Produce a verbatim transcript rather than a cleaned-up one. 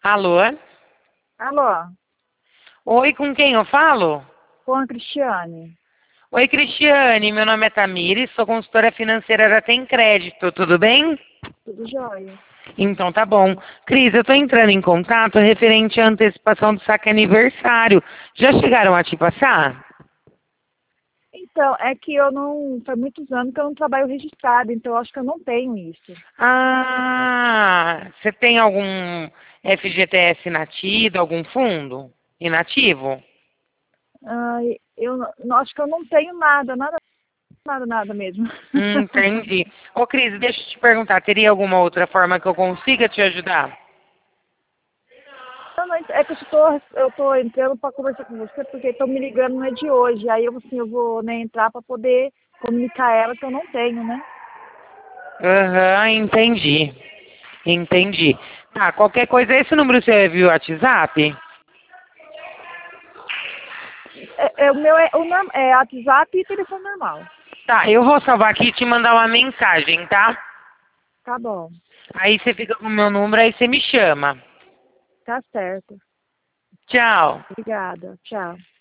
Alô? Alô, Oi, com quem eu falo? com a Cristiane. Oi, Cristiane, meu nome é Tamires, sou consultora financeira da Tem Crédito, tudo bem? Tudo jóia? Então tá bom. Cris, eu tô entrando em contato referente à antecipação do saque aniversário. Já chegaram a te passar? Então, é que eu não. Faz muitos anos que eu não trabalho registrado, então eu acho que eu não tenho isso. Ah, você tem algum F G T S inativo, algum fundo inativo? Ah, eu não, não- acho que eu não tenho nada, nada, nada, nada mesmo. Hum, entendi. Ô, Cris, deixa eu te perguntar, teria alguma outra forma que eu consiga te ajudar? Não, não, é que eu estou eu tô entrando para conversar com você porque estão me ligando, não é de hoje. Aí eu, assim, eu vou, né, entrar para poder comunicar a ela que eu não tenho, né? Aham, entendi. Entendi. Tá, qualquer coisa, esse número você viu o WhatsApp? É, é, o meu é, o norm, é WhatsApp e telefone normal. Tá, eu vou salvar aqui e te mandar uma mensagem, tá? Tá bom, Aí você fica com o meu número, aí você me chama. tá certo. Tchau. Obrigada, tchau.